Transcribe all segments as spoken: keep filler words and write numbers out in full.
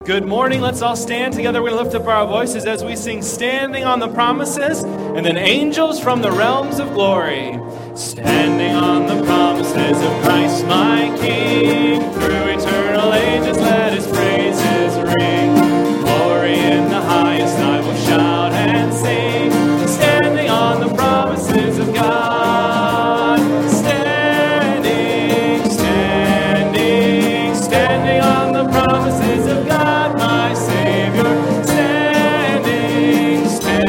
Good morning. Let's all stand together. We're going to lift up our voices as we sing Standing on the Promises, and then Angels from the Realms of Glory. Standing on the promises of Christ my King, through eternal ages let his praises ring. Glory in the highest I will shout and sing, standing on the promises of God. Standing, standing, standing on the promises of God, my Savior. Standing,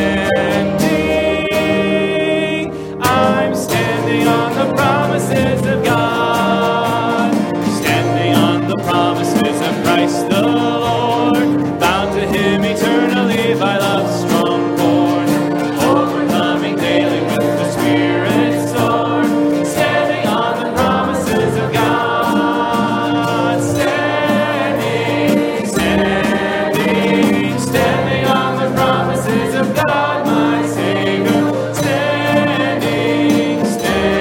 standing, I'm standing on the promises of God. Standing on the promises of Christ the Lord, bound to him eternally by love's strong cord, overcoming daily with the Spirit's sword. Standing on the promises of God. Standing, standing, standing on the promises of God, my Savior. Standing,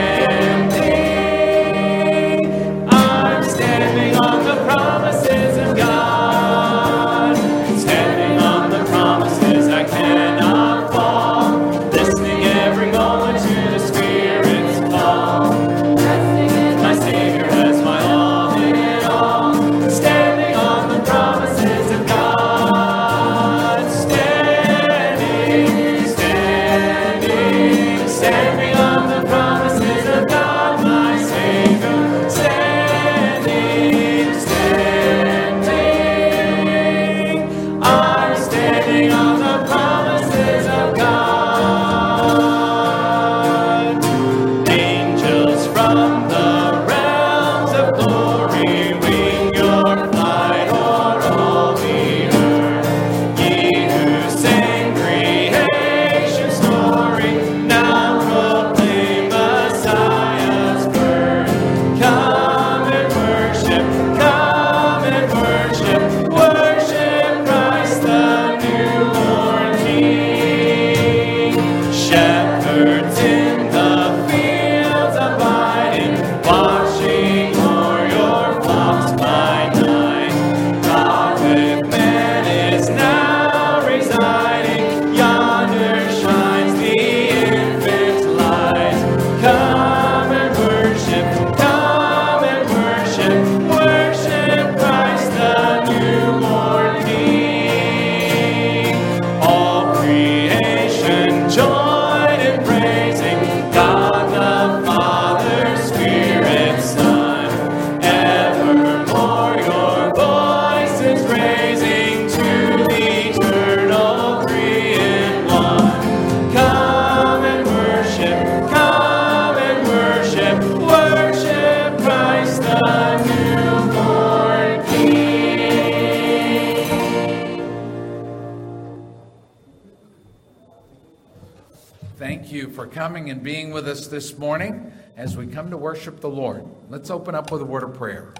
standing, I'm standing on the promises of God. Standing on the promises I cannot fall, listening every moment to the Spirit's call. Resting in my Savior as my all in all. Standing on the promises of God. Standing, standing, standing on the promises of God, my Savior. Standing, standing, I'm standing on the promises of God. Angels from the realms of glory, wing your flight o'er all the earth. Ye who sang creation's story, now proclaim Messiah's birth. Come and worship, come and worship, worship Christ the newborn King. Shepherds in the fields abiding, watching o'er your flocks by night. God with man is now residing, yonder shines the infant light. Come and worship, come and worship, worship Christ the newborn King. All creation join in praising God the Father, Spirit, Son. Evermore your voice is raising to the eternal three in one. Come and worship, come and worship, worship Christ the newborn King. Thank you for coming and being with us this morning as we come to worship the Lord. Let's open up with a word of prayer.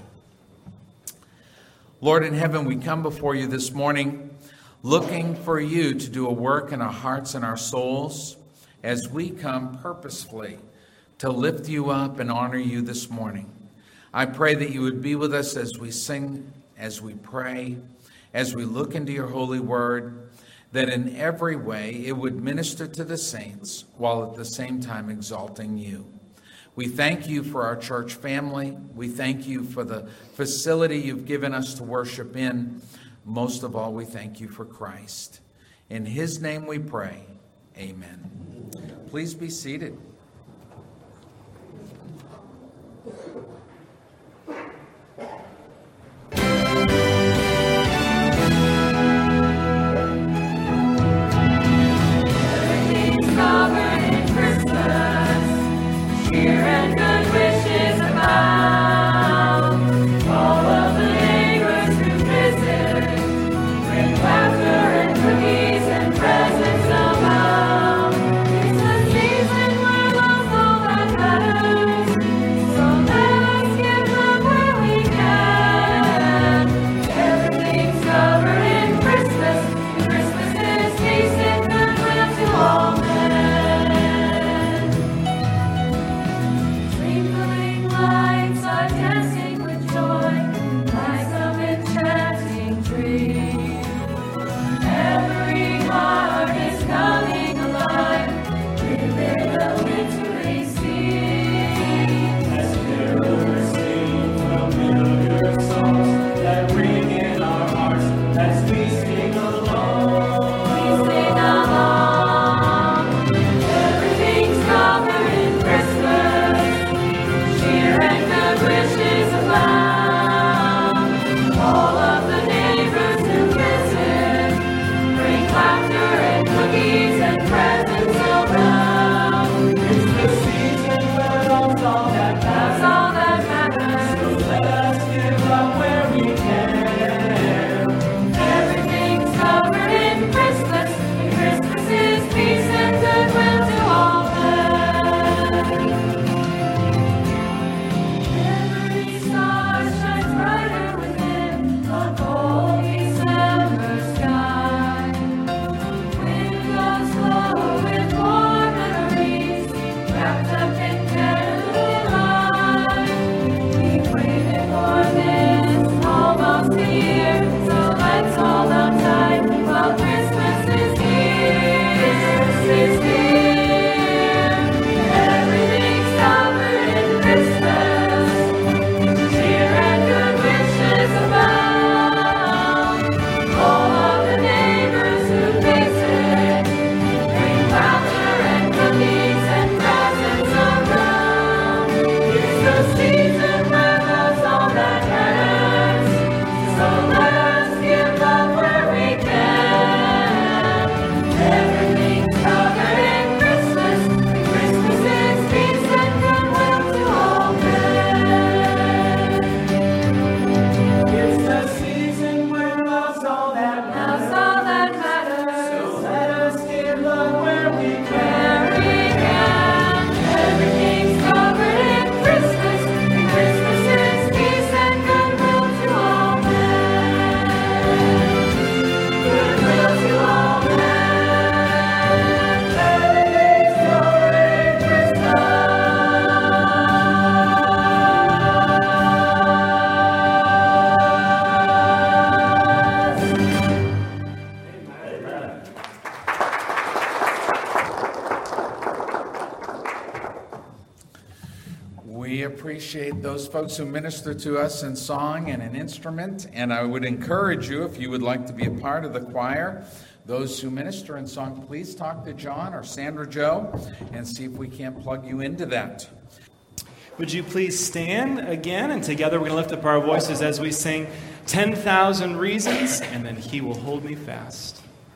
Lord in heaven, we come before you this morning looking for you to do a work in our hearts and our souls as we come purposefully to lift you up and honor you this morning. I pray that you would be with us as we sing, as we pray, as we look into your holy word, that in every way it would minister to the saints while at the same time exalting you. We thank you for our church family. We thank you for the facility you've given us to worship in. Most of all, we thank you for Christ. In his name we pray. Amen. Please be seated. Sovereign in Christmas, cheer and good wishes abound. All of the neighbors who visit bring laughter and cookies and presents abound. It's the season where We appreciate those folks who minister to us in song and in instrument, and I would encourage you, if you would like to be a part of the choir, those who minister in song, please talk to John or Sandra Joe and see if we can't plug you into that. Would you please stand again, and together we're going to lift up our voices as we sing ten thousand Reasons, and then He Will Hold Me Fast.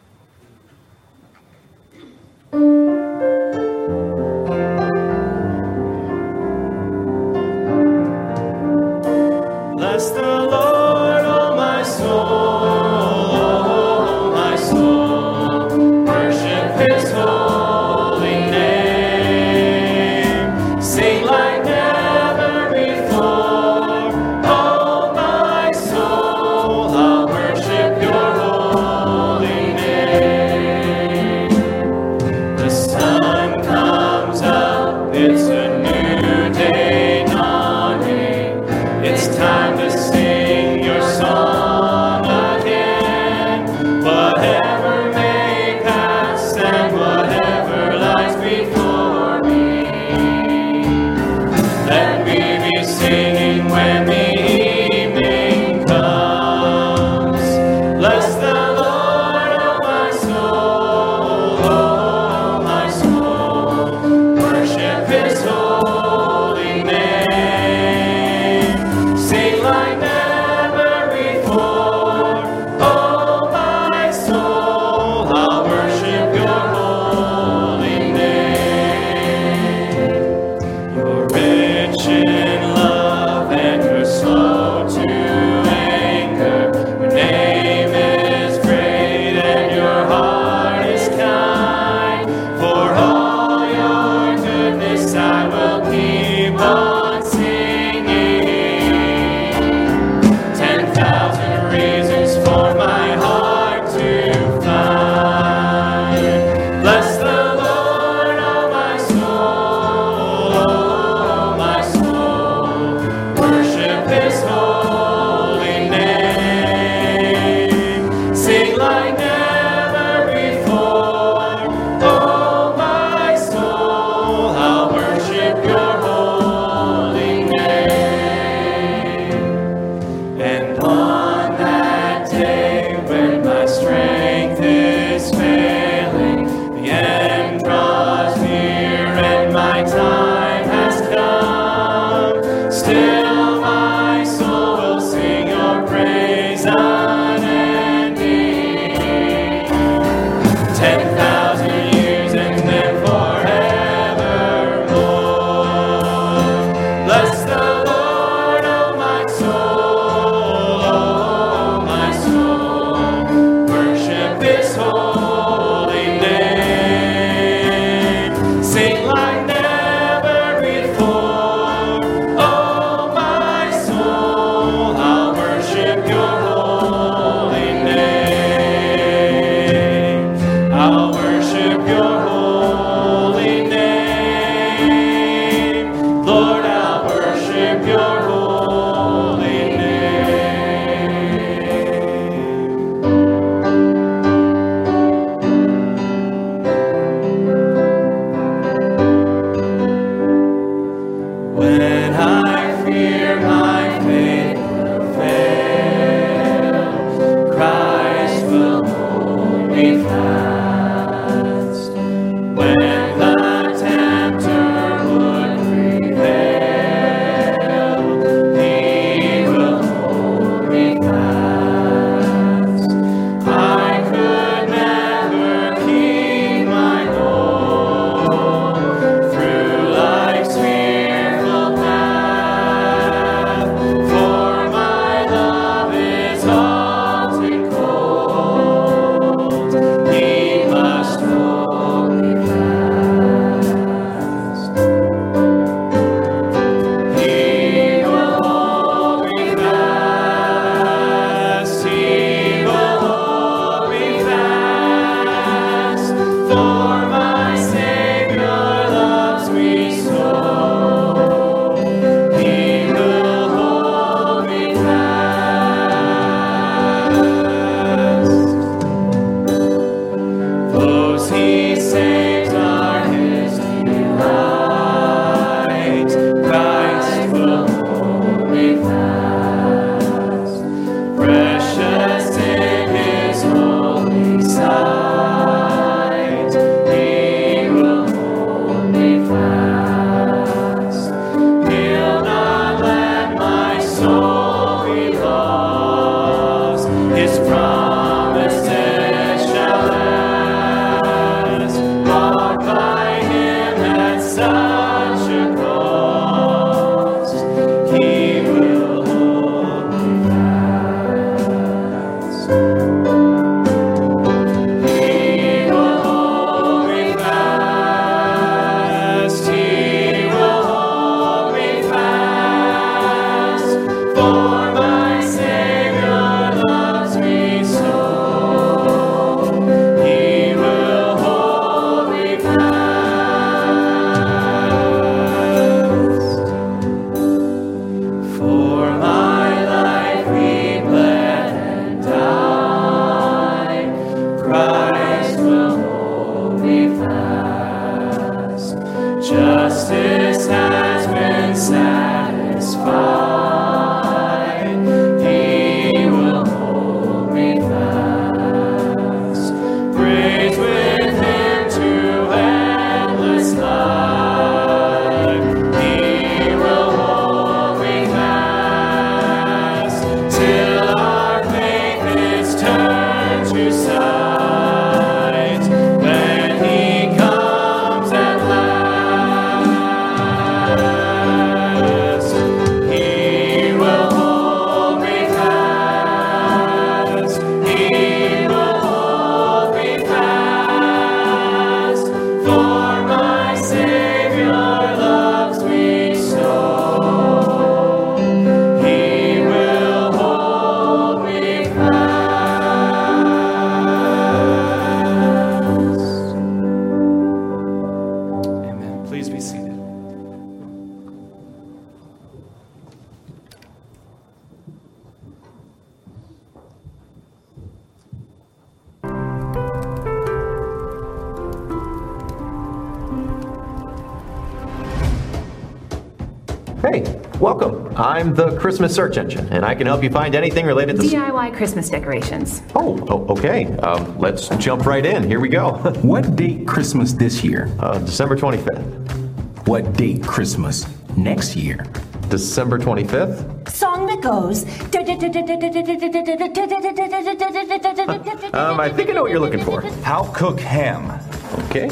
Bless the Lord, oh my soul, oh my soul, worship His holy name, sing like never before, oh my soul, I'll worship Your holy name. The Welcome. I'm the Christmas search engine, and I can help you find anything related to... D I Y Christmas decorations. Oh, oh okay. Um, let's jump right in. Here we go. What date Christmas this year? Uh, December twenty-fifth. What date Christmas next year? December twenty-fifth? Song that goes. Um, I think I know what you're looking for. How cook ham? Okay.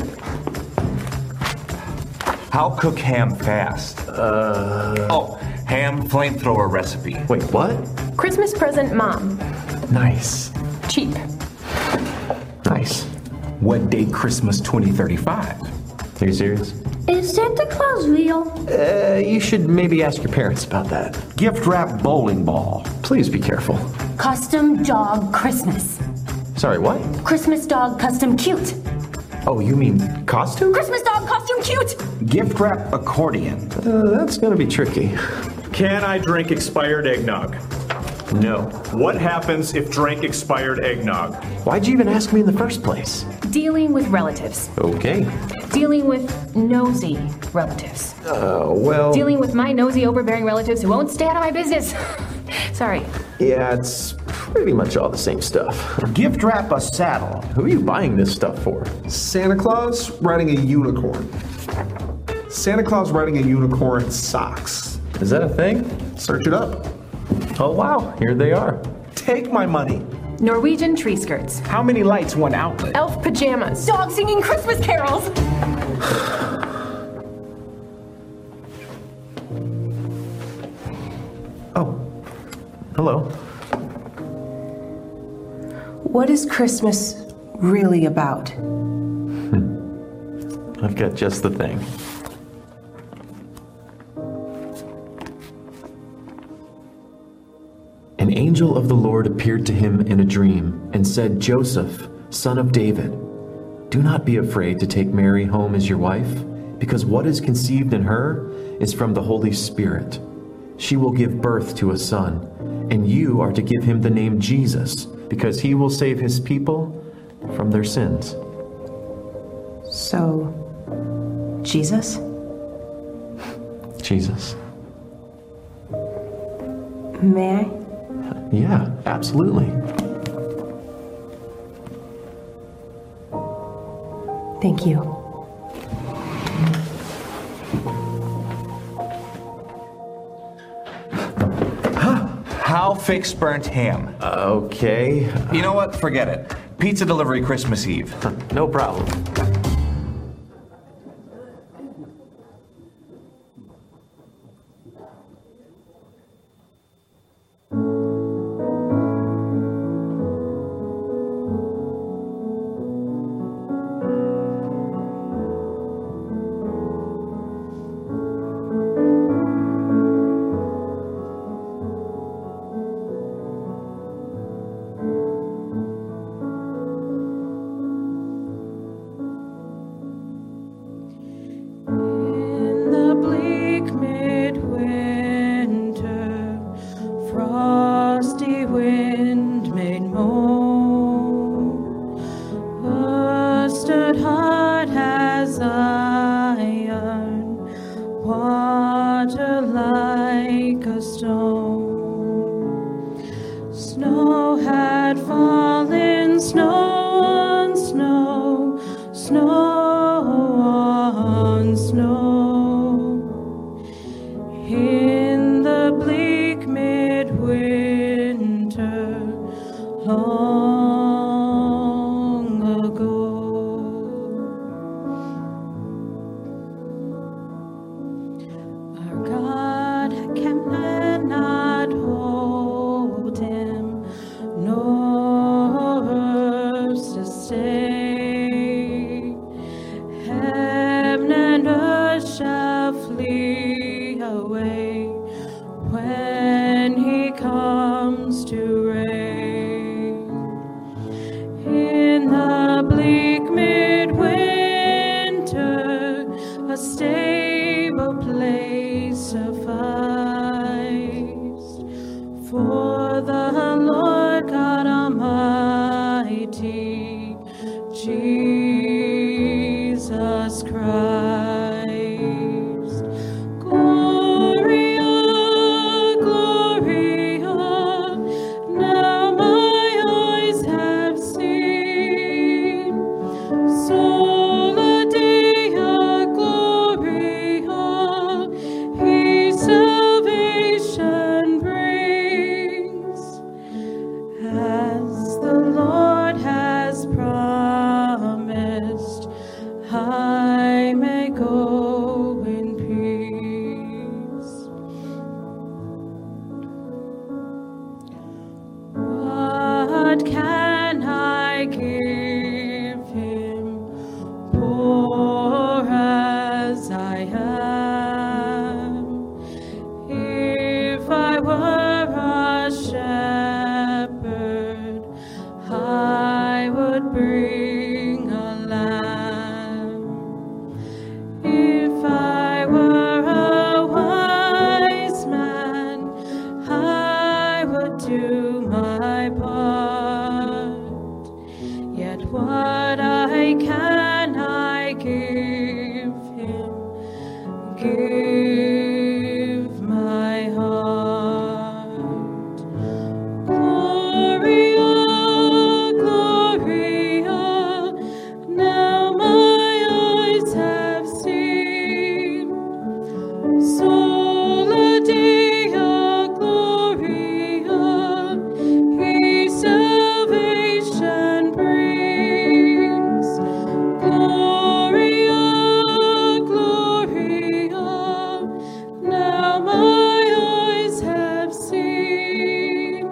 How cook ham fast? Uh... Oh, ham flamethrower recipe. Wait, what? Christmas present mom. Nice. Cheap. Nice. What date Christmas twenty thirty-five? Are you serious? Is Santa Claus real? Uh, you should maybe ask your parents about that. Gift wrap bowling ball. Please be careful. Custom dog Christmas. Sorry, what? Christmas dog custom cute. Oh, you mean costume? Christmas dog costume cute. Gift wrap accordion. Uh, that's gonna be tricky. Can I drink expired eggnog? No. What happens if drank expired eggnog? Why'd you even ask me in the first place? Dealing with relatives. Okay. Dealing with nosy relatives. Uh, well... Dealing with my nosy, overbearing relatives who won't stay out of my business. Sorry. Yeah, it's pretty much all the same stuff. Gift wrap a saddle. Who are you buying this stuff for? Santa Claus riding a unicorn. Santa Claus riding a unicorn socks. Is that a thing? Search it up. Oh, wow. Here they are. Take my money. Norwegian tree skirts. How many lights, one outlet? Elf pajamas. Dog singing Christmas carols. Oh. Hello. What is Christmas really about? I've got just the thing. An angel of the Lord appeared to him in a dream and said, Joseph, son of David, do not be afraid to take Mary home as your wife, because what is conceived in her is from the Holy Spirit. She will give birth to a son, and you are to give him the name Jesus, because he will save his people from their sins. So, Jesus? Jesus. May I? Yeah, absolutely. Thank you. How fix burnt ham? Okay. You know what? Forget it. Pizza delivery Christmas Eve. No problem. would bring a lamb. If I were a wise man, I would do my part. Yet what I can, I give him, give my heart. Gloria, Gloria, now my eyes have seen. Sola Deo Gloria, He salvation brings. Gloria, Gloria, now my eyes have seen.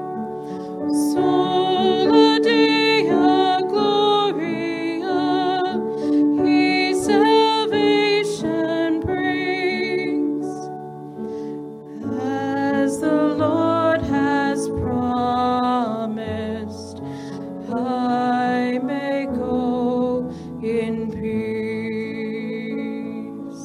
Sola Deo Gloria, He salvation brings. As the Lord has promised, I may go in peace.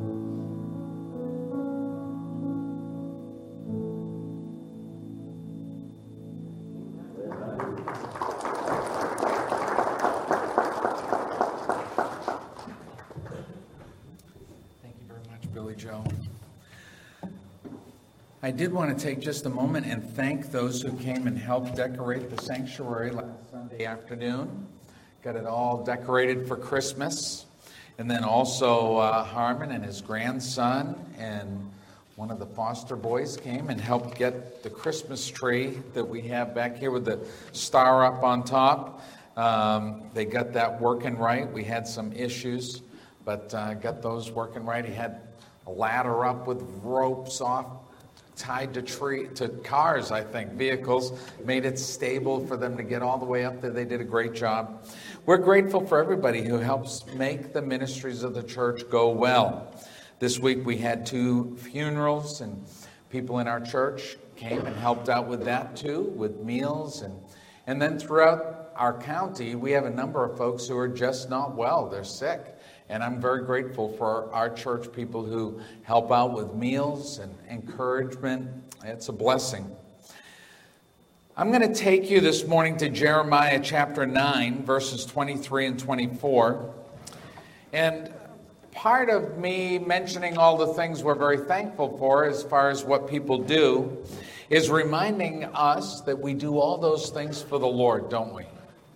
Thank you very much, Billy Joe. I did want to take just a moment and thank those who came and helped decorate the sanctuary last Sunday afternoon. Got it all decorated for Christmas. And then also uh, Harmon and his grandson and one of the foster boys came and helped get the Christmas tree that we have back here with the star up on top. Um, they got that working right. We had some issues, but uh, got those working right. He had a ladder up with ropes off, tied to tree to cars, I think, vehicles, made it stable for them to get all the way up there. They did a great job. We're grateful for everybody who helps make the ministries of the church go well. This week we had two funerals, and people in our church came and helped out with that too, with meals. And, and then throughout our county, we have a number of folks who are just not well. They're sick. And I'm very grateful for our church people who help out with meals and encouragement. It's a blessing. I'm going to take you this morning to Jeremiah chapter nine, verses twenty-three and twenty-four. And part of me mentioning all the things we're very thankful for as far as what people do is reminding us that we do all those things for the Lord, don't we?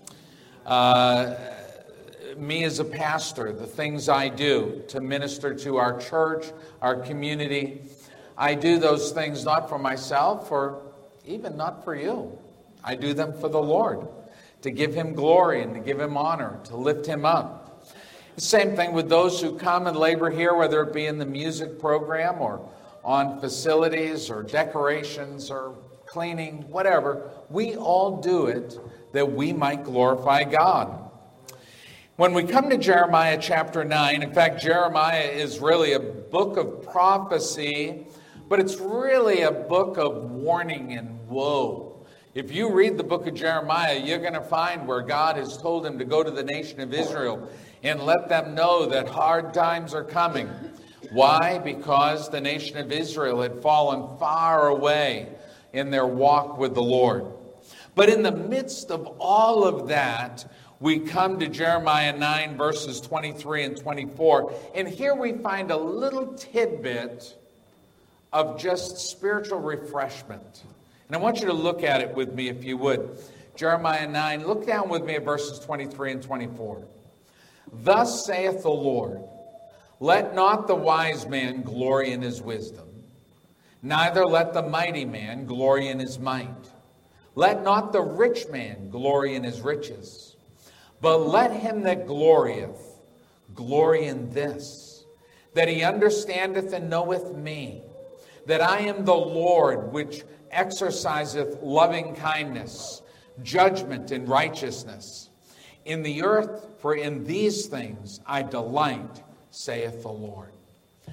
Uh, me as a pastor, the things I do to minister to our church, our community, I do those things not for myself or even not for you. I do them for the Lord, to give Him glory and to give Him honor, to lift Him up. The same thing with those who come and labor here, whether it be in the music program or on facilities or decorations or cleaning, whatever. We all do it that we might glorify God. When we come to Jeremiah chapter nine, in fact, Jeremiah is really a book of prophecy, but it's really a book of warning and woe. If you read the book of Jeremiah, you're going to find where God has told him to go to the nation of Israel and let them know that hard times are coming. Why? Because the nation of Israel had fallen far away in their walk with the Lord. But in the midst of all of that, we come to Jeremiah nine, verses twenty-three and twenty-four, and here we find a little tidbit of just spiritual refreshment. And I want you to look at it with me, if you would. Jeremiah nine, look down with me at verses twenty-three and twenty-four. Thus saith the Lord, let not the wise man glory in his wisdom, neither let the mighty man glory in his might. Let not the rich man glory in his riches, but let him that glorieth glory in this, that he understandeth and knoweth me, that I am the Lord which exerciseth loving kindness, judgment, and righteousness in the earth, for in these things I delight, saith the Lord.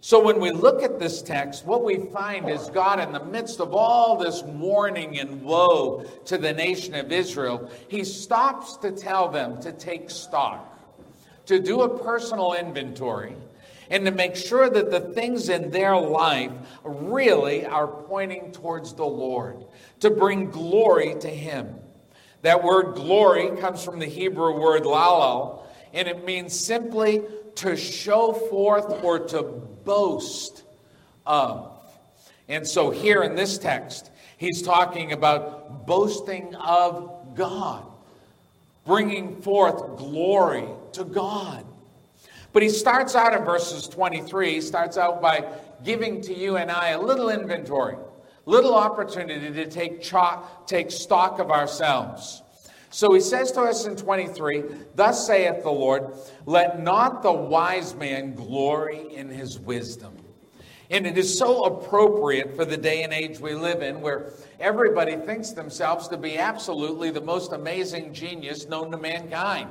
So when we look at this text, what we find is God, in the midst of all this warning and woe to the nation of Israel, he stops to tell them to take stock, to do a personal inventory, and to make sure that the things in their life really are pointing towards the Lord, to bring glory to him. That word glory comes from the Hebrew word lalal, and it means simply to show forth or to boast of. And so here in this text, he's talking about boasting of God, bringing forth glory to God. But he starts out in verses twenty-three, he starts out by giving to you and I a little inventory, little opportunity to take, cho- take stock of ourselves. So he says to us in twenty-three, thus saith the Lord, let not the wise man glory in his wisdom. And it is so appropriate for the day and age we live in, where everybody thinks themselves to be absolutely the most amazing genius known to mankind.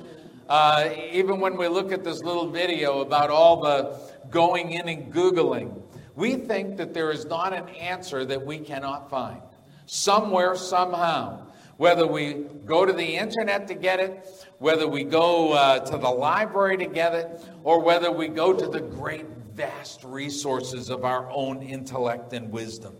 Uh, even when we look at this little video about all the going in and Googling, we think that there is not an answer that we cannot find. Somewhere, somehow. Whether we go to the internet to get it, whether we go uh, to the library to get it, or whether we go to the great, vast resources of our own intellect and wisdom.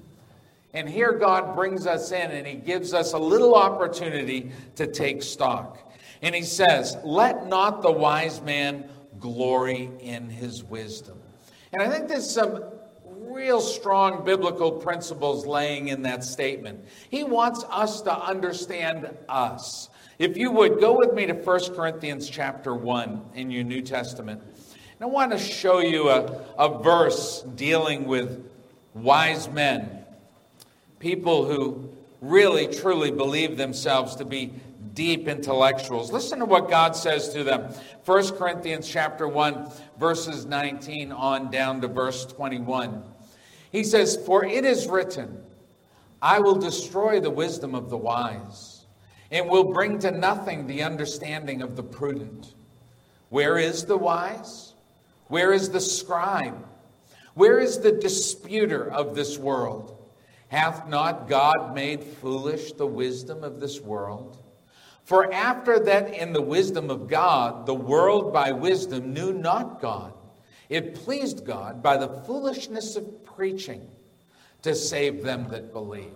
And here God brings us in and he gives us a little opportunity to take stock. And he says, let not the wise man glory in his wisdom. And I think there's some real strong biblical principles laying in that statement. He wants us to understand us. If you would, go with me to First Corinthians chapter one in your New Testament. And I want to show you a, a verse dealing with wise men, people who really, truly believe themselves to be deep intellectuals. Listen to what God says to them. First Corinthians chapter one, verses nineteen on down to verse twenty-one. He says, for it is written, I will destroy the wisdom of the wise, and will bring to nothing the understanding of the prudent. Where is the wise? Where is the scribe? Where is the disputer of this world? Hath not God made foolish the wisdom of this world? For after that in the wisdom of God, the world by wisdom knew not God. It pleased God by the foolishness of preaching to save them that believe.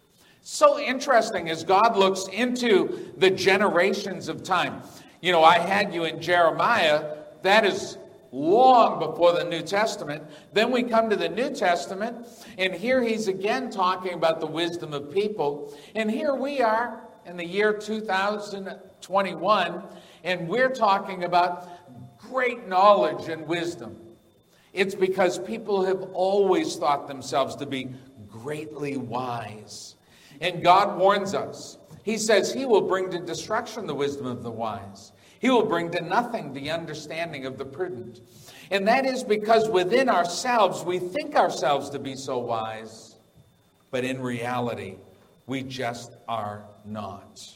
So interesting as God looks into the generations of time. You know, I had you in Jeremiah. That is long before the New Testament. Then we come to the New Testament, and here he's again talking about the wisdom of people. And here we are in the year two thousand twenty-one, and we're talking about great knowledge and wisdom. It's because people have always thought themselves to be greatly wise. And God warns us. He says he will bring to destruction the wisdom of the wise. He will bring to nothing the understanding of the prudent. And that is because within ourselves, we think ourselves to be so wise, but in reality, we just are not.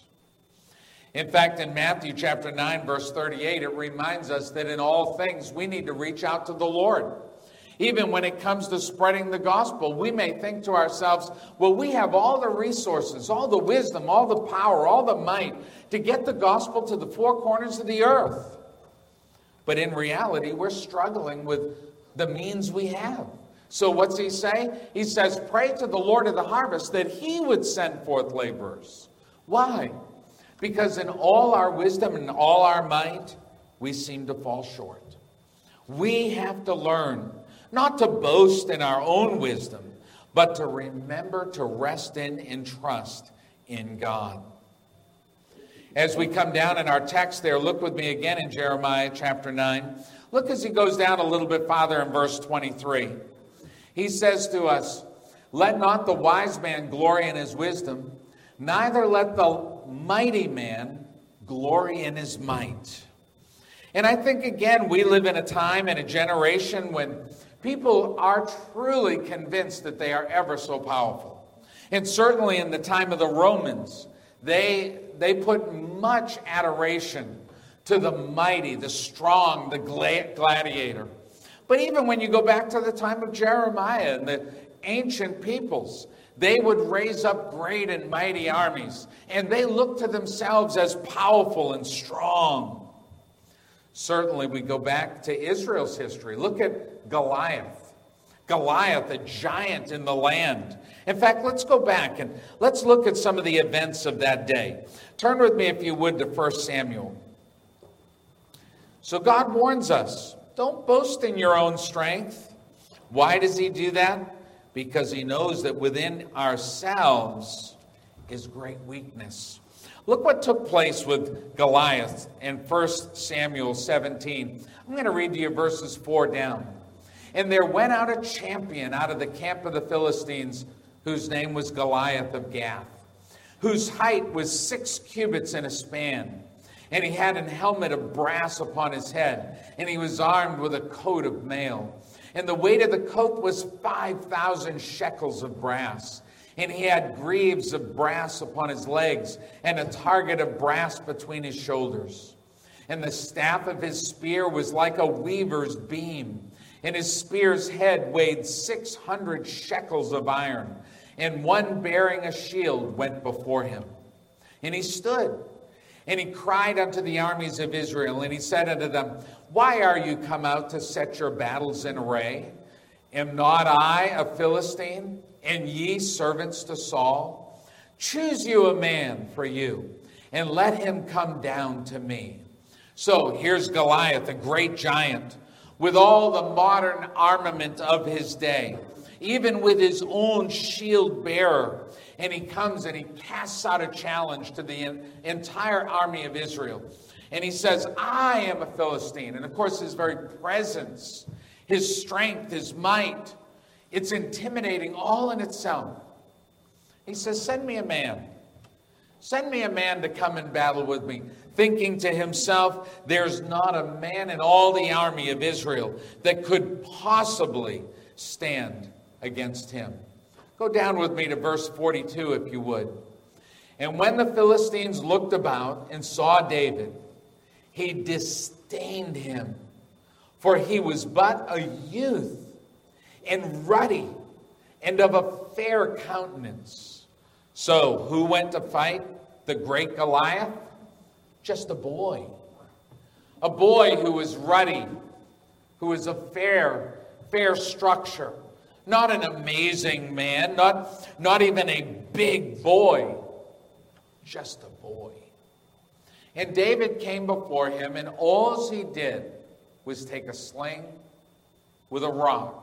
In fact, in Matthew chapter nine, verse thirty-eight, it reminds us that in all things we need to reach out to the Lord. Even when it comes to spreading the gospel, we may think to ourselves, well, we have all the resources, all the wisdom, all the power, all the might to get the gospel to the four corners of the earth. But in reality, we're struggling with the means we have. So what's he say? He says, pray to the Lord of the harvest that he would send forth laborers. Why? Because in all our wisdom and all our might, we seem to fall short. We have to learn not to boast in our own wisdom, but to remember to rest in and trust in God. As we come down in our text there, look with me again in Jeremiah chapter nine. Look as he goes down a little bit farther in verse twenty-three. He says to us, let not the wise man glory in his wisdom, neither let the mighty man glory in his might. And I think, again, we live in a time and a generation when people are truly convinced that they are ever so powerful. And certainly in the time of the Romans, they, they put much adoration to the mighty, the strong, the gladiator. But even when you go back to the time of Jeremiah and the ancient peoples, they would raise up great and mighty armies, and they looked to themselves as powerful and strong. Certainly, we go back to Israel's history. Look at Goliath. Goliath, a giant in the land. In fact, let's go back and let's look at some of the events of that day. Turn with me, if you would, to First Samuel. So God warns us, don't boast in your own strength. Why does he do that? Because he knows that within ourselves is great weakness. Look what took place with Goliath in First Samuel seventeen. I'm going to read to you verses four down. And there went out a champion out of the camp of the Philistines, whose name was Goliath of Gath, whose height was six cubits and a span. And he had an helmet of brass upon his head, and he was armed with a coat of mail. And the weight of the coat was five thousand shekels of brass. And he had greaves of brass upon his legs, and a target of brass between his shoulders. And the staff of his spear was like a weaver's beam, and his spear's head weighed six hundred shekels of iron. And one bearing a shield went before him. And he stood, and he cried unto the armies of Israel, and he said unto them, Why are you come out to set your battles in array? Am not I a Philistine, and ye servants to Saul? Choose you a man for you, and let him come down to me. So here's Goliath, a great giant, with all the modern armament of his day, even with his own shield bearer. And he comes and he casts out a challenge to the entire army of Israel. And he says, I am a Philistine. And of course, his very presence, his strength, his might, it's intimidating all in itself. He says, send me a man. Send me a man to come and battle with me. Thinking to himself, there's not a man in all the army of Israel that could possibly stand against him. Go down with me to verse forty-two, if you would. And when the Philistines looked about and saw David, he disdained him, for he was but a youth, and ruddy, and of a fair countenance. So who went to fight the great Goliath? Just a boy. A boy who was ruddy, who was a fair, fair structure. Not an amazing man, not, not even a big boy. Just a boy. And David came before him, and all he did was take a sling with a rock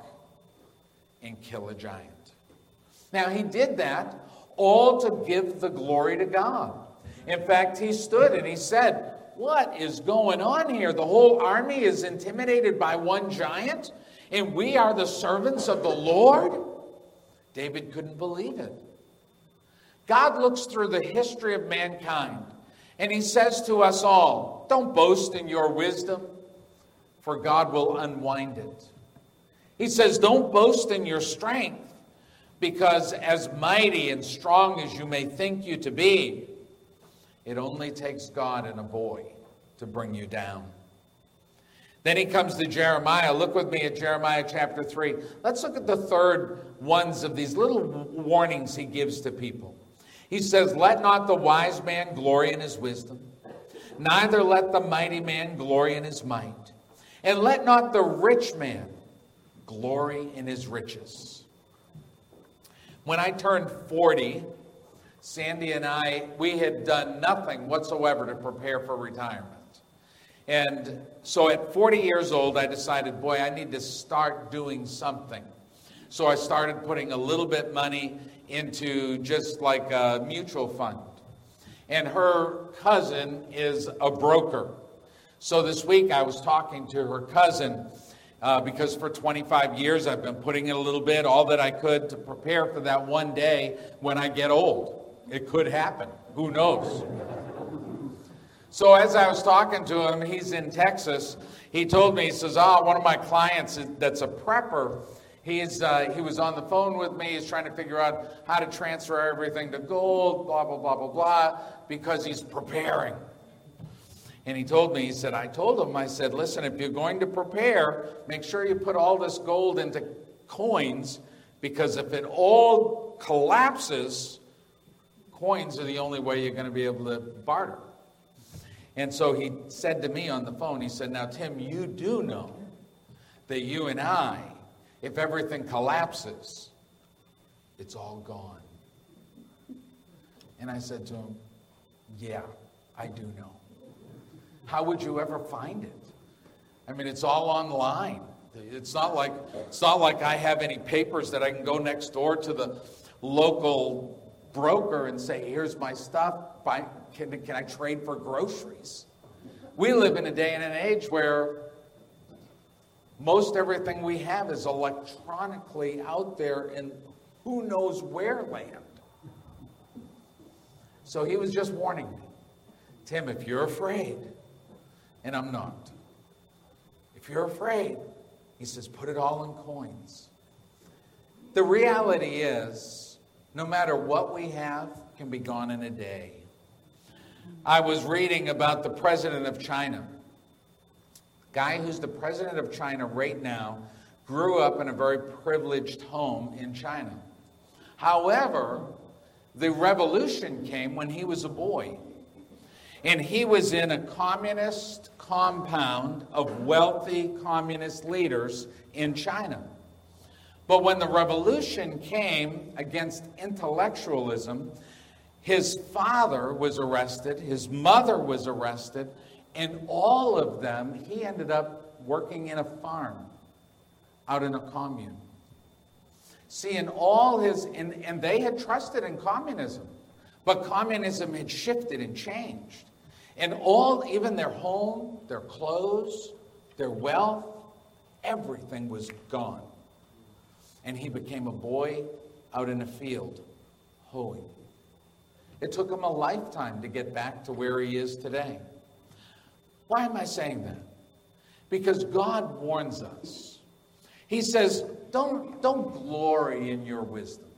and kill a giant. Now, he did that all to give the glory to God. In fact, he stood and he said, what is going on here? The whole army is intimidated by one giant, and we are the servants of the Lord? David couldn't believe it. God looks through the history of mankind, and he says to us all, don't boast in your wisdom, for God will unwind it. He says, don't boast in your strength, because as mighty and strong as you may think you to be, it only takes God and a boy to bring you down. Then he comes to Jeremiah. Look with me at Jeremiah chapter three. Let's look at the third ones of these little warnings he gives to people. He says, let not the wise man glory in his wisdom, neither let the mighty man glory in his might, and let not the rich man glory in his riches. When I turned forty, Sandy and I, we had done nothing whatsoever to prepare for retirement. And so at forty years old, I decided, boy, I need to start doing something. So I started putting a little bit money into just like a mutual fund. And her cousin is a broker. So this week I was talking to her cousin uh, because for twenty-five years I've been putting in a little bit, all that I could, to prepare for that one day when I get old. It could happen. Who knows? So as I was talking to him, he's in Texas. He told me, he says, oh, one of my clients that's a prepper, he's, uh, he was on the phone with me. He's trying to figure out how to transfer everything to gold, blah, blah, blah, blah, blah, because he's preparing. And he told me, he said, I told him, I said, listen, if you're going to prepare, make sure you put all this gold into coins, because if it all collapses, coins are the only way you're going to be able to barter. And so he said to me on the phone, he said, now, Tim, you do know that you and I, if everything collapses, it's all gone. And I said to him, yeah, I do know. How would you ever find it? I mean, it's all online. It's not like it's not like I have any papers that I can go next door to the local broker and say, here's my stuff. Buy, can, can I trade for groceries? We live in a day and an age where most everything we have is electronically out there in who knows where land. So he was just warning me, Tim, if you're afraid, and I'm not, if you're afraid, he says, put it all in coins. The reality is, no matter what we have, can be gone in a day. I was reading about the president of China. The guy who's the president of China right now grew up in a very privileged home in China. However, the revolution came when he was a boy. And he was in a communist compound of wealthy communist leaders in China. But when the revolution came against intellectualism, his father was arrested, his mother was arrested, and all of them, he ended up working in a farm out in a commune. See, in all his, and, and they had trusted in communism, but communism had shifted and changed. And all, even their home, their clothes, their wealth, everything was gone. And he became a boy out in a field, hoeing. It took him a lifetime to get back to where he is today. Why am I saying that? Because God warns us. He says, don't, don't glory in your wisdom.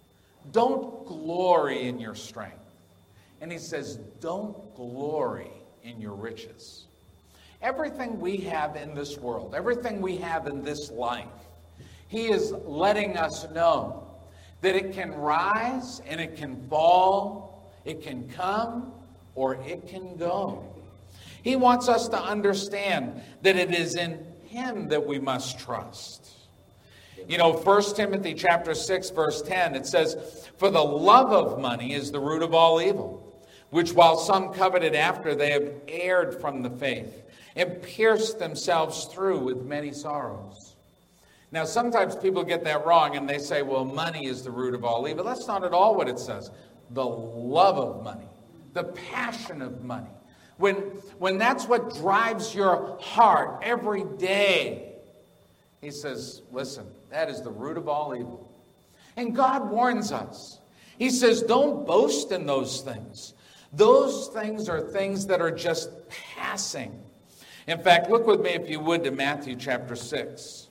Don't glory in your strength. And he says, don't glory in your riches. Everything we have in this world, everything we have in this life, he is letting us know that it can rise and it can fall, it can come or it can go. He wants us to understand that it is in him that we must trust. You know, First Timothy chapter six, verse ten, it says, for the love of money is the root of all evil, which while some coveted after, they have erred from the faith and pierced themselves through with many sorrows. Now, sometimes people get that wrong and they say, well, money is the root of all evil. That's not at all what it says. The love of money, the passion of money. When, when that's what drives your heart every day, he says, listen, that is the root of all evil. And God warns us. He says, don't boast in those things. Those things are things that are just passing. In fact, look with me, if you would, to Matthew chapter six.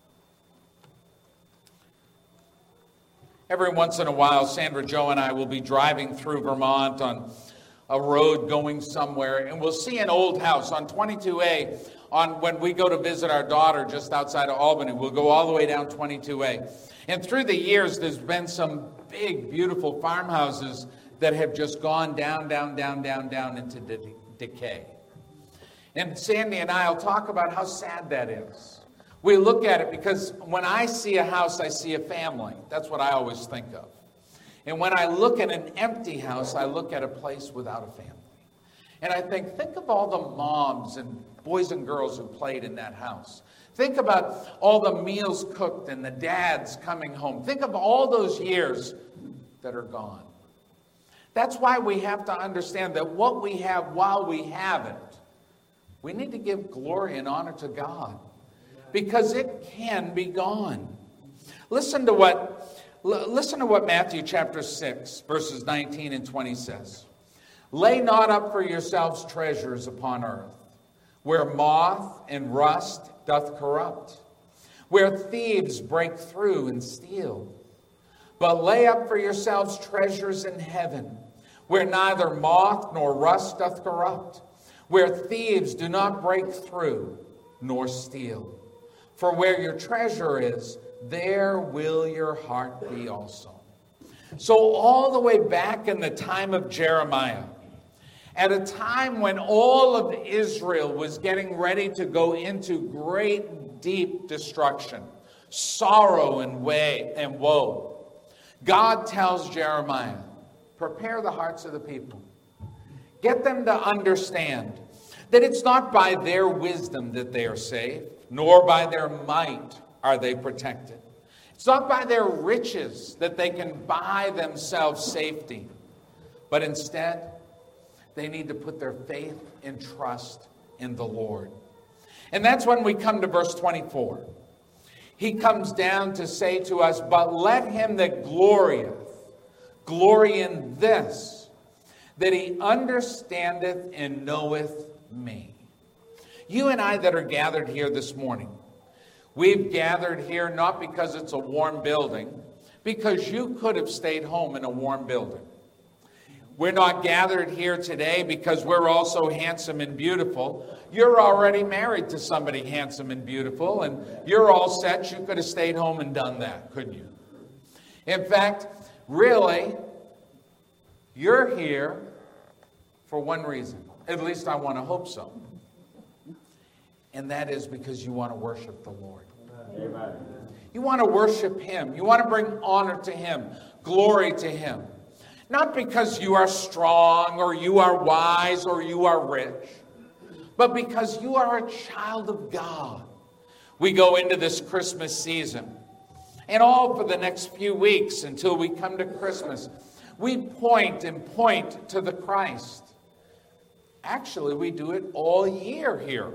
Every once in a while, Sandra Jo and I will be driving through Vermont on a road going somewhere, and we'll see an old house on twenty-two A. On when we go to visit our daughter just outside of Albany, we'll go all the way down twenty-two A. And through the years, there's been some big, beautiful farmhouses that have just gone down, down, down, down, down into de- decay. And Sandy and I will talk about how sad that is. We look at it because when I see a house, I see a family. That's what I always think of. And when I look at an empty house, I look at a place without a family. And I think, think of all the moms and boys and girls who played in that house. Think about all the meals cooked and the dads coming home. Think of all those years that are gone. That's why we have to understand that what we have while we have it, we need to give glory and honor to God, because it can be gone. Listen to what, listen to what Matthew chapter six, verses nineteen and twenty says. Lay not up for yourselves treasures upon earth, where moth and rust doth corrupt, where thieves break through and steal. But lay up for yourselves treasures in heaven, where neither moth nor rust doth corrupt, where thieves do not break through nor steal. For where your treasure is, there will your heart be also. So all the way back in the time of Jeremiah, at a time when all of Israel was getting ready to go into great, deep destruction, sorrow and way and woe, God tells Jeremiah, prepare the hearts of the people. Get them to understand that it's not by their wisdom that they are saved, nor by their might are they protected. It's not by their riches that they can buy themselves safety, but instead, they need to put their faith and trust in the Lord. And that's when we come to verse twenty-four. He comes down to say to us, but let him that glorieth, glory in this, that he understandeth and knoweth me. You and I that are gathered here this morning, we've gathered here not because it's a warm building, because you could have stayed home in a warm building. We're not gathered here today because we're all so handsome and beautiful. You're already married to somebody handsome and beautiful, and you're all set. You could have stayed home and done that, couldn't you? In fact, really, you're here for one reason. At least I want to hope so. And that is because you want to worship the Lord. Amen. You want to worship Him. You want to bring honor to Him, glory to Him. Not because you are strong or you are wise or you are rich, but because you are a child of God. We go into this Christmas season, and all for the next few weeks until we come to Christmas, we point and point to the Christ. Actually, we do it all year here.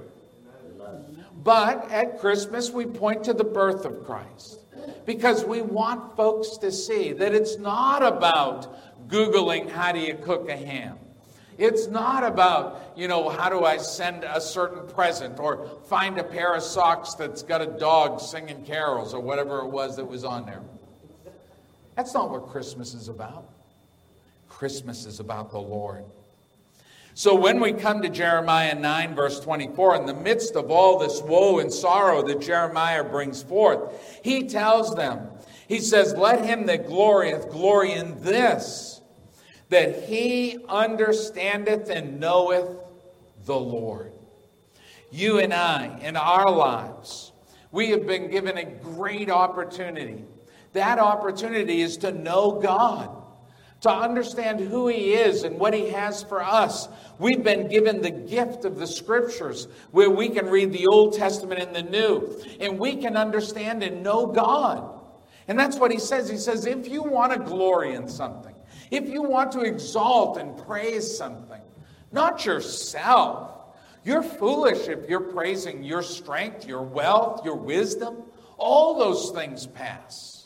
But at Christmas, we point to the birth of Christ because we want folks to see that it's not about Googling how do you cook a ham. It's not about, you know, how do I send a certain present or find a pair of socks that's got a dog singing carols or whatever it was that was on there. That's not what Christmas is about. Christmas is about the Lord. So when we come to Jeremiah nine, verse twenty-four, in the midst of all this woe and sorrow that Jeremiah brings forth, he tells them, he says, let him that glorieth glory in this, that he understandeth and knoweth the Lord. You and I, in our lives, we have been given a great opportunity. That opportunity is to know God, to understand who He is and what He has for us. We've been given the gift of the Scriptures where we can read the Old Testament and the New, and we can understand and know God. And that's what He says. He says, if you want to glory in something, if you want to exalt and praise something, not yourself. You're foolish if you're praising your strength, your wealth, your wisdom. All those things pass.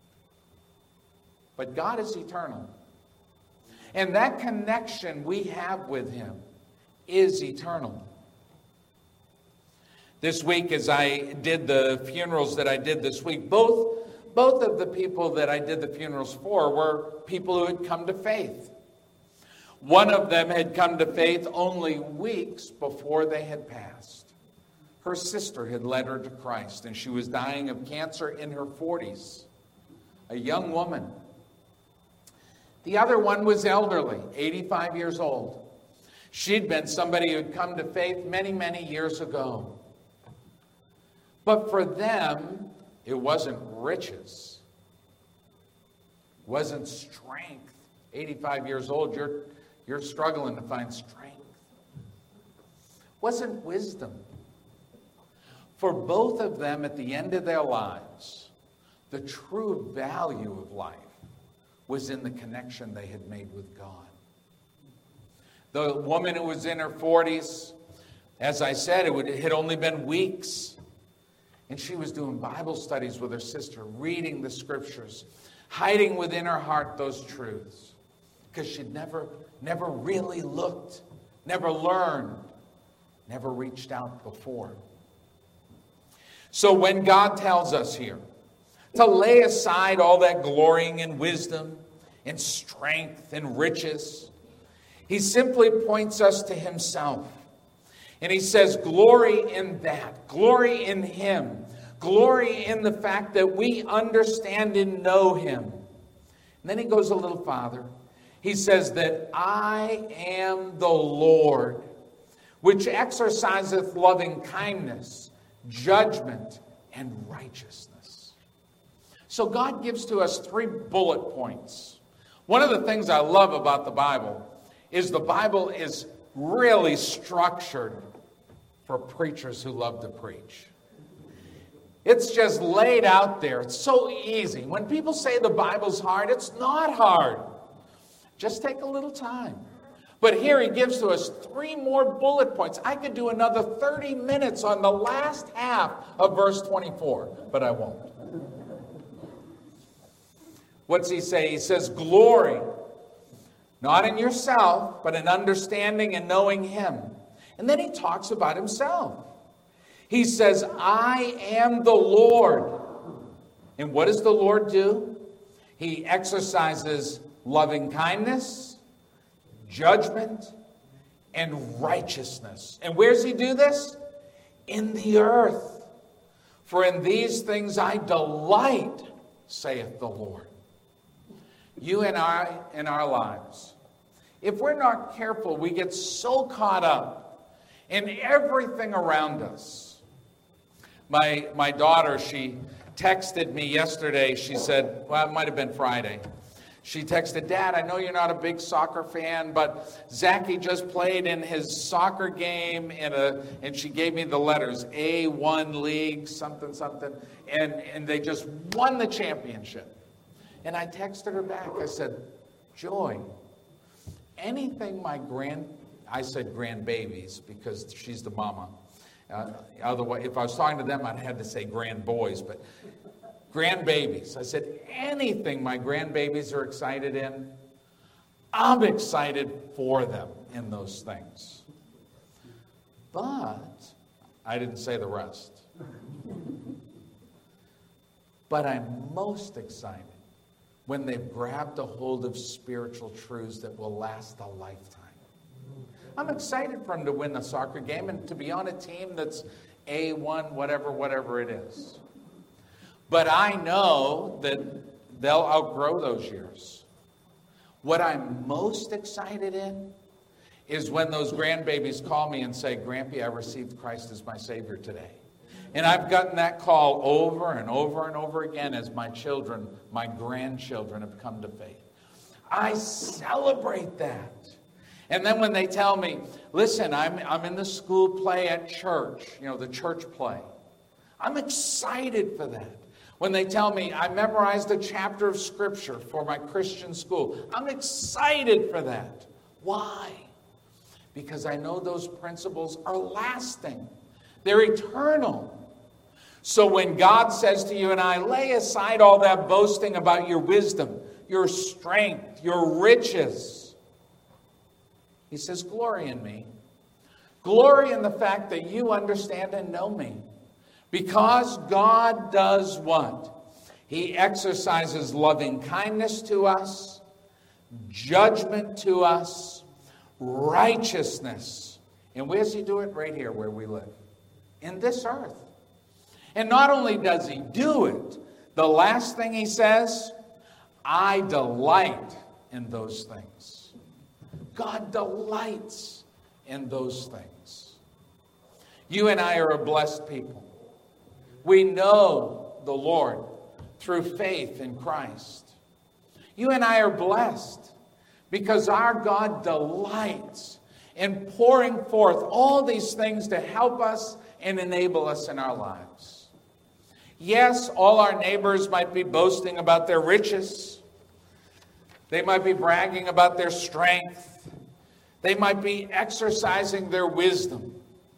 But God is eternal. And that connection we have with Him is eternal. This week, as I did the funerals that I did this week, both, both of the people that I did the funerals for were people who had come to faith. One of them had come to faith only weeks before they had passed. Her sister had led her to Christ, and she was dying of cancer in her forties. A young woman. The other one was elderly, eighty-five years old. She'd been somebody who had come to faith many, many years ago. But for them, it wasn't riches. It wasn't strength. eighty-five years old, you're, you're struggling to find strength. It wasn't wisdom. For both of them, at the end of their lives, the true value of life was in the connection they had made with God. The woman who was in her forties, as I said, it, would, it had only been weeks. And she was doing Bible studies with her sister, reading the Scriptures, hiding within her heart those truths. Because she'd never, never really looked, never learned, never reached out before. So when God tells us here, to lay aside all that glorying and wisdom and strength and riches, He simply points us to Himself And he says, glory in that. Glory in him. Glory in the fact that we understand and know him. And then he goes a little farther. He says that I am the Lord, which exerciseth loving kindness, judgment, and righteousness. So God gives to us three bullet points. One of the things I love about the Bible is the Bible is really structured for preachers who love to preach. It's just laid out there. It's so easy. When people say the Bible's hard, it's not hard. Just take a little time. But here he gives to us three more bullet points. I could do another thirty minutes on the last half of verse twenty-four, but I won't. What's he say? He says, glory, not in yourself, but in understanding and knowing him. And then he talks about himself. He says, I am the Lord. And what does the Lord do? He exercises loving kindness, judgment, and righteousness. And where does he do this? In the earth. For in these things I delight, saith the Lord. You and I in our lives, if we're not careful, we get so caught up in everything around us. My, my daughter, she texted me yesterday. She said, well, it might have been Friday. She texted, Dad, I know you're not a big soccer fan, but Zachy just played in his soccer game, in a, and she gave me the letters, A one League, something, something, and, and they just won the championship. And I texted her back. I said, Joy, anything my grand, I said grandbabies because she's the mama. Uh, otherwise, if I was talking to them, I'd have to say grandboys, but grandbabies. I said, anything my grandbabies are excited in, I'm excited for them in those things. But I didn't say the rest. But I'm most excited when they've grabbed a hold of spiritual truths that will last a lifetime. I'm excited for them to win the soccer game and to be on a team that's A one, whatever, whatever it is. But I know that they'll outgrow those years. What I'm most excited in is when those grandbabies call me and say, Grampy, I received Christ as my Savior today. And I've gotten that call over and over and over again as my children, my grandchildren have come to faith. I celebrate that. And then when they tell me, listen, I'm, I'm in the school play at church, you know, the church play. I'm excited for that. When they tell me I memorized a chapter of Scripture for my Christian school, I'm excited for that. Why? Because I know those principles are lasting. They're eternal. So when God says to you and I, lay aside all that boasting about your wisdom, your strength, your riches, he says, glory in me. Glory in the fact that you understand and know me. Because God does what? He exercises loving kindness to us, judgment to us, righteousness. And where does he do it? Right here where we live. In this earth. And not only does he do it, the last thing he says, I delight in those things. God delights in those things. You and I are a blessed people. We know the Lord through faith in Christ. You and I are blessed because our God delights in pouring forth all these things to help us and enable us in our lives. Yes, all our neighbors might be boasting about their riches. They might be bragging about their strength. They might be exercising their wisdom.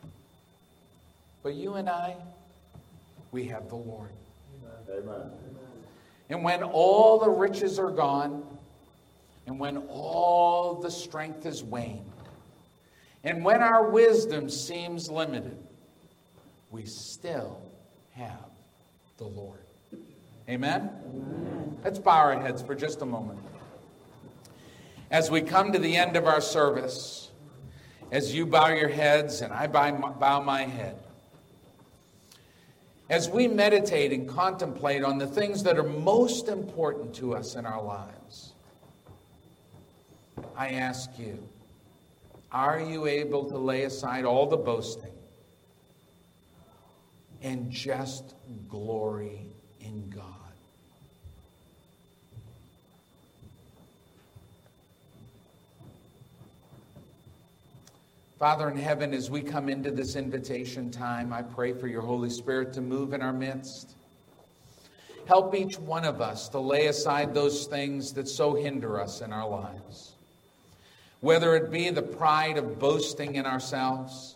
But you and I, we have the Lord. Amen. And when all the riches are gone, and when all the strength is waned, and when our wisdom seems limited, we still have the Lord. Amen? Amen? Let's bow our heads for just a moment. As we come to the end of our service, as you bow your heads and I bow my head, as we meditate and contemplate on the things that are most important to us in our lives, I ask you, are you able to lay aside all the boasting and just glory in God? Father in heaven, as we come into this invitation time, I pray for your Holy Spirit to move in our midst. Help each one of us to lay aside those things that so hinder us in our lives. Whether it be the pride of boasting in ourselves,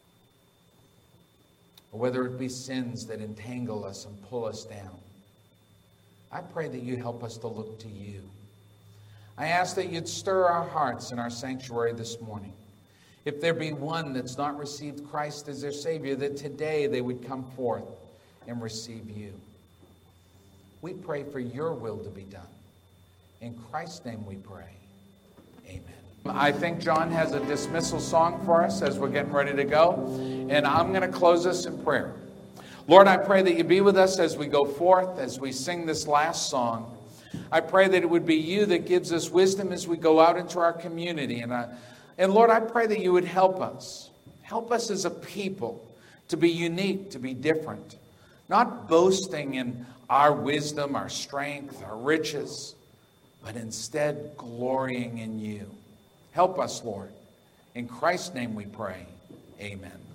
or whether it be sins that entangle us and pull us down. I pray that you help us to look to you. I ask that you'd stir our hearts in our sanctuary this morning. If there be one that's not received Christ as their Savior, that today they would come forth and receive you. We pray for your will to be done. In Christ's name we pray. Amen. I think John has a dismissal song for us as we're getting ready to go. And I'm going to close us in prayer. Lord, I pray that you be with us as we go forth, as we sing this last song. I pray that it would be you that gives us wisdom as we go out into our community. And I And Lord, I pray that you would help us. Help us as a people to be unique, to be different. Not boasting in our wisdom, our strength, our riches, but instead glorying in you. Help us, Lord. In Christ's name we pray. Amen.